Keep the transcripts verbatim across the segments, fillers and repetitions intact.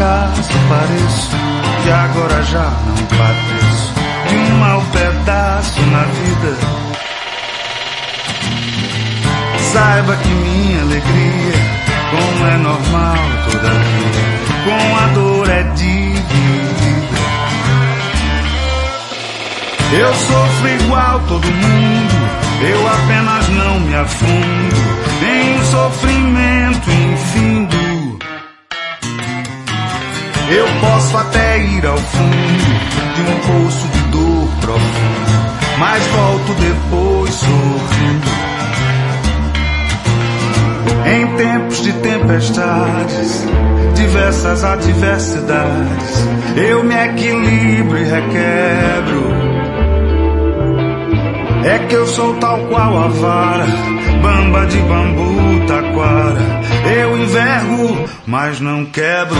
pedaço pareço, e agora já não padeço de um mau pedaço na vida. Saiba que minha alegria, como é normal todavia, com a dor é dividida. Eu sofro igual todo mundo, eu apenas não me afundo em um sofrimento infindo. Eu posso até ir ao fundo de um poço de dor profundo, mas volto depois sorrindo. Em tempos de tempestades, diversas adversidades, eu me equilibro e requebro. É que eu sou tal qual a vara, bamba de bambu, taquara. Eu envergo, mas não quebro.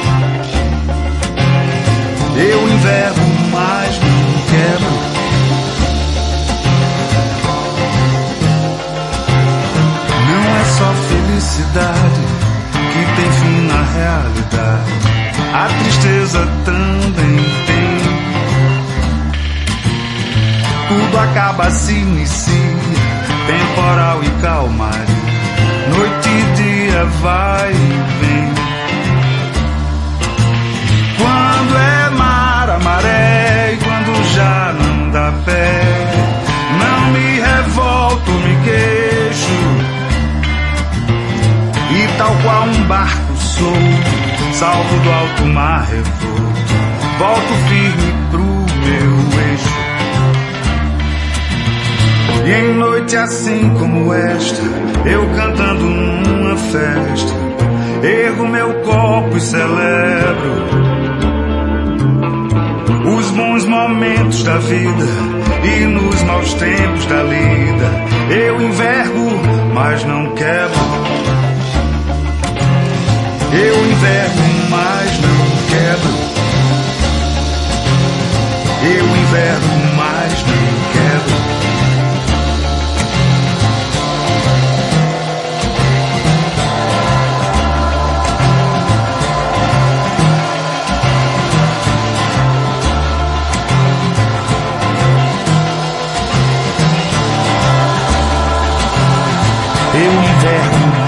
Eu envergo, mas não quebro. Não é só felicidade que tem fim na realidade, a tristeza também tem. Tudo acaba, se inicia, temporal e calmaria, noite e dia vai e vem. Quando é mar a maré e quando já não dá pé, não me revolto, me queixo. E tal qual um barco solto, salvo do alto mar revolto, volto firme pro meu eixo. E em noite assim como esta, eu cantando numa festa, ergo meu copo e celebro os bons momentos da vida, e nos maus tempos da lida eu envergo, mas não quebro. Eu envergo, mas não quebro. Eu envergo, mas não quebro. Eu envergo,